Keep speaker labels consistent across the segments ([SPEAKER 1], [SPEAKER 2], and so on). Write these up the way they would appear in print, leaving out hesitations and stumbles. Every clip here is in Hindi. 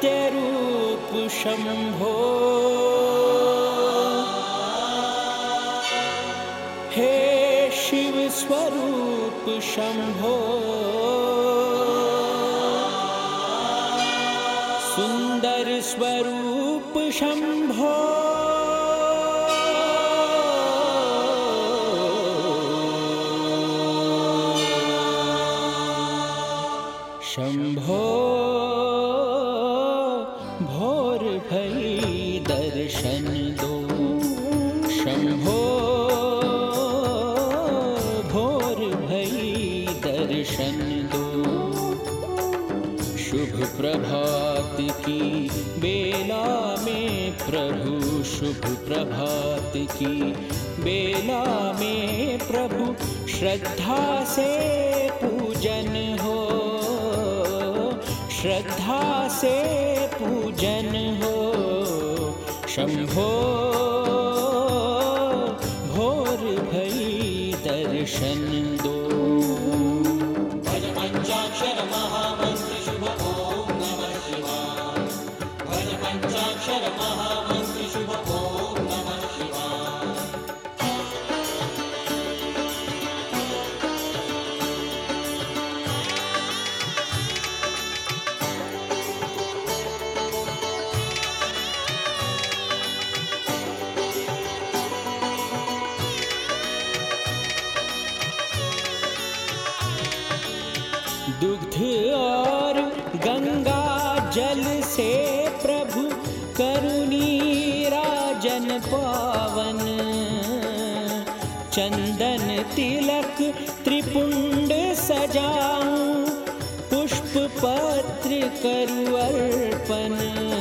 [SPEAKER 1] सत्यरूप शंभो, हे शिव स्वरूप शंभो, सुंदर स्वरूप शंभो, शंभो भोर भई दर्शन दो, शंभो भोर भई दर्शन दो। शुभ प्रभात की बेला में प्रभु, शुभ प्रभात की बेला में प्रभु, श्रद्धा से पूजन हो, श्रद्धा से पूजन हो। शंभो भोर भई दर्शन दो।
[SPEAKER 2] भज पंचाक्षर महामंत्र शुभ ओम नमः शिवाय, भज पंचाक्षर महामंत्र शुभ ओम नमः शिवाय।
[SPEAKER 1] दुग्ध और गंगा जल से प्रभु करुणी राजन पावन, चंदन तिलक त्रिपुंड सजाऊं, पुष्प पत्र करु अर्पण,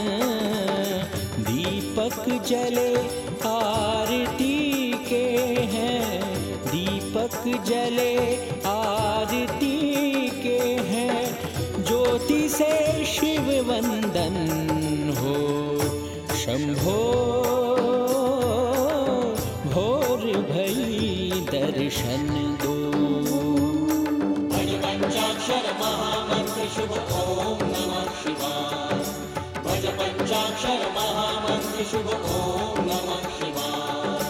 [SPEAKER 1] दीपक जले आरती के हैं, दीपक जले आरती के हैं, ज्योति से शिव वंदन हो। शंभो भोर भई दर्शन दो।
[SPEAKER 2] भज पंचाक्षर महामंत्र शुभ ओम नमः शिवाय, भज पंचाक्षर महामंत्र शुभ ओम नमः शिवाय।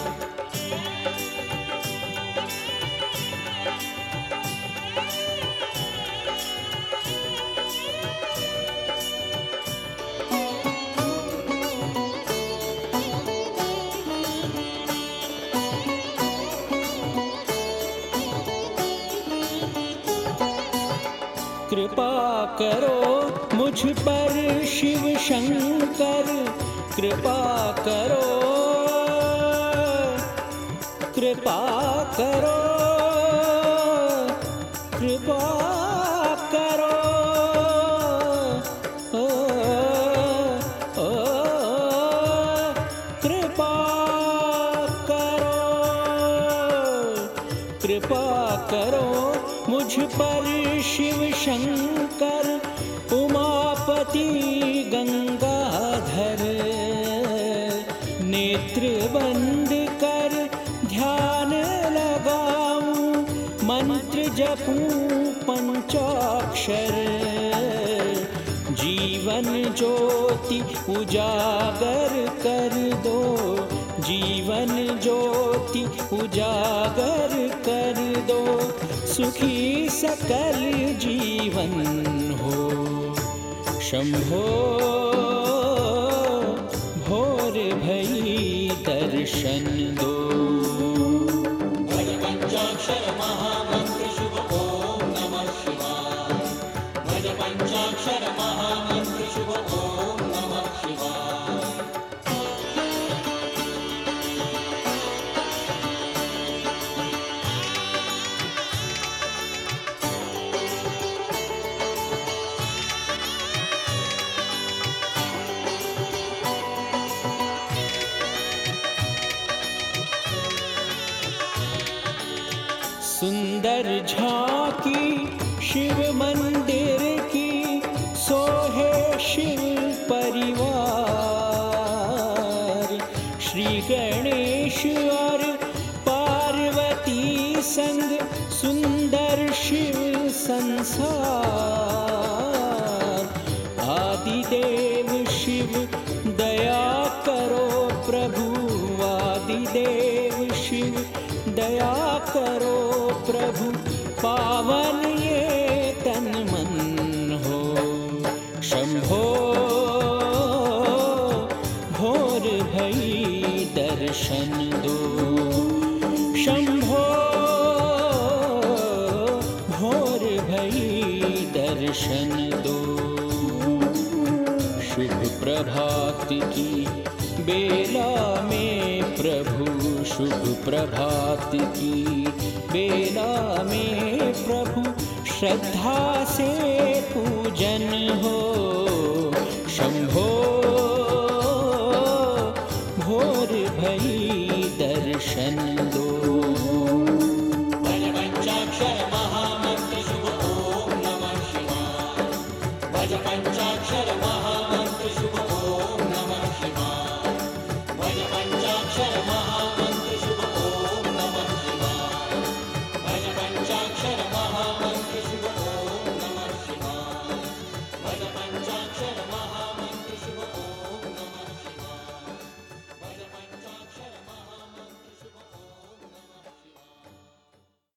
[SPEAKER 1] कृपा करो मुझ पर शिव शंकर, कृपा करो, कृपा करो, कृपा करो, ओ, ओ, कृपा करो, कृपा करो मुझ पर शिव शंकर, उमापति गंगाधर, नेत्र बंद कर ध्यान लगाऊं, मंत्र जपूं पंचाक्षर, जीवन ज्योति उजागर कर दो, जीवन ज्योति उजागर कर दो, सुखी सकल जीवन हो। शंभो भोर भई दर्शन दो।
[SPEAKER 2] भज पंचाक्षर महामंत्र शुभ ओम नमः शिवाय, भज पंचाक्षर महामंत्र शुभ ओम नमः शिवाय।
[SPEAKER 1] सुंदर झांकी शिव मंदिर की, सोहे शिव परिवार, श्री गणेश और पार्वती संग सुंदर शिव संसार, आदिदेव दया करो प्रभु, पावन ये तन मन हो। शंभो भोर भई दर्शन दो, शंभो भोर भई दर्शन दो। शुभ प्रभात की बेला में प्रभु, शुभ प्रभात की बेला में प्रभु, श्रद्धा से पूजन हो। शंभो भोर भई दर्शन दो।